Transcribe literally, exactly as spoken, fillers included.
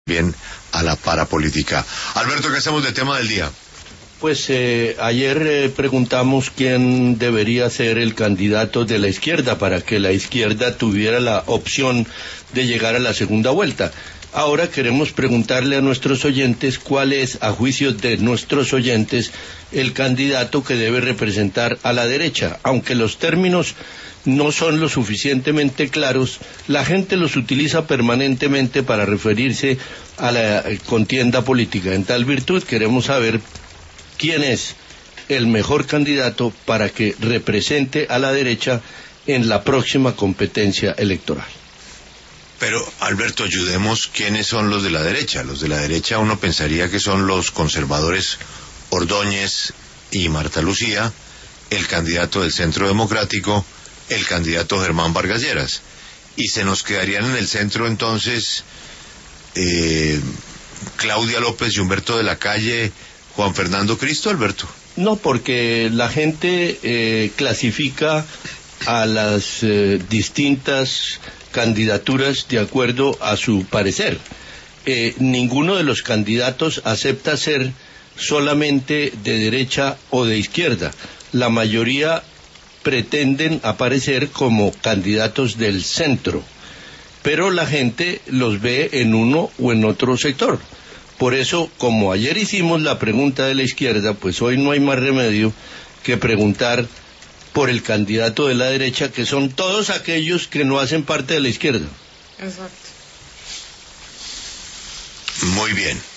bien a la parapolítica. Alberto, ¿qué hacemos de tema del día? Pues eh, ayer eh, preguntamos quién debería ser el candidato de la izquierda para que la izquierda tuviera la opción de llegar a la segunda vuelta. Ahora queremos preguntarle a nuestros oyentes cuál es, a juicio de nuestros oyentes, el candidato que debe representar a la derecha. Aunque los términos no son lo suficientemente claros, la gente los utiliza permanentemente para referirse a la contienda política. En tal virtud queremos saber quién es el mejor candidato para que represente a la derecha en la próxima competencia electoral. Pero, Alberto, ayudemos, ¿quiénes son los de la derecha? Los de la derecha uno pensaría que son los conservadores Ordóñez y Marta Lucía, el candidato del Centro Democrático, el candidato Germán Vargas Lleras. Y se nos quedarían en el centro entonces eh, Claudia López y Humberto de la Calle, Juan Fernando Cristo, Alberto. No, porque la gente eh, clasifica a las eh, distintas candidaturas de acuerdo a su parecer. Eh, ninguno de los candidatos acepta ser solamente de derecha o de izquierda. La mayoría pretenden aparecer como candidatos del centro, pero la gente los ve en uno o en otro sector. Por eso, como ayer hicimos la pregunta de la izquierda, pues hoy no hay más remedio que preguntar por el candidato de la derecha, que son todos aquellos que no hacen parte de la izquierda. Exacto. Muy bien.